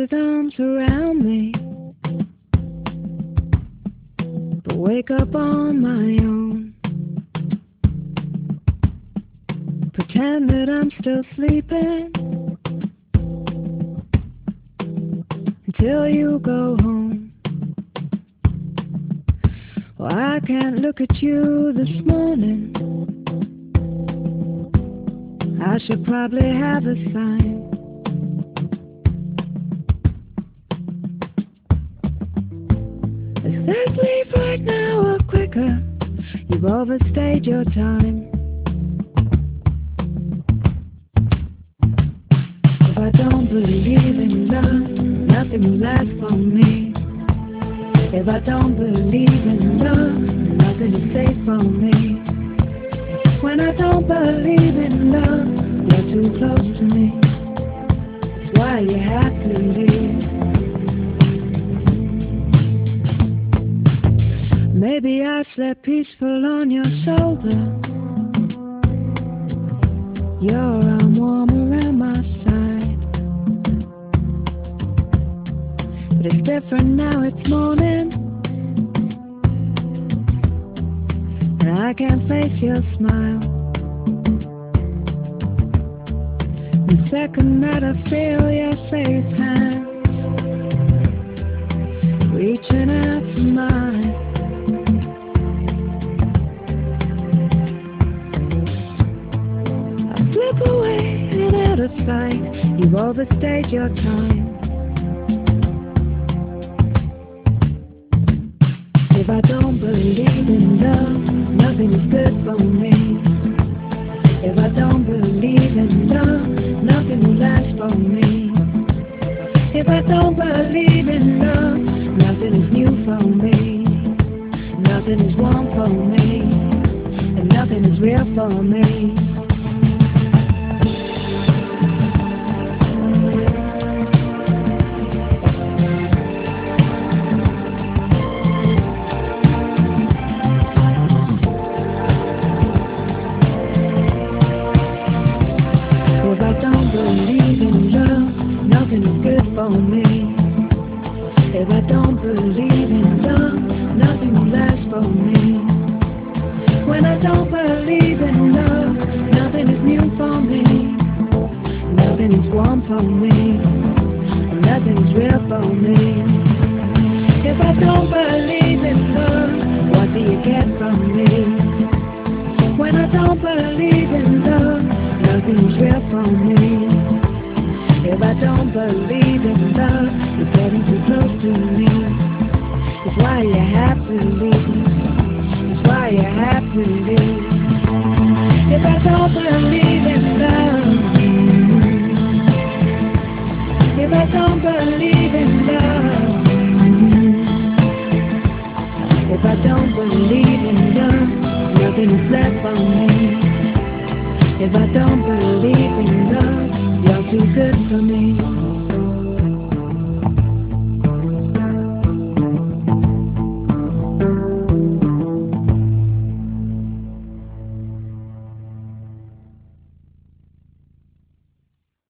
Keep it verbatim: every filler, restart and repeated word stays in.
with arms around me, but wake up on my own. Pretend that I'm still sleeping until you go home. Well, I can't look at you this morning. I should probably have a sign. If this leave right now or quicker, you've overstayed your time. If I don't believe in love, nothing will last for me. If I don't believe in love, nothing is safe for me. When I don't believe in love, you're too close to me. That's why you have to leave. Maybe I slept peaceful on your shoulder, your arm warm around my side. But it's different now, it's morning, and I can't face your smile. The second that I feel your safe hands reaching out for mine, I slip away and out of sight. You've overstayed your time. If I don't believe in love, nothing is good for me. If I don't believe in love, nothing will last for me. If I don't believe in love, nothing is new for me. Nothing is warm for me, and nothing is real for me. If I don't believe in love, nothing is good for me. If I don't believe in love, nothing will last for me. When I don't believe in love, nothing is new for me. Nothing is warm for me, and nothing is real for me. If I don't believe in love, what do you get from me? When I don't believe in love, nothing is real for me. If I don't believe in love, you're getting too close to me. It's why you have to leave. It's why you have to leave. If I don't believe in love, if I don't believe in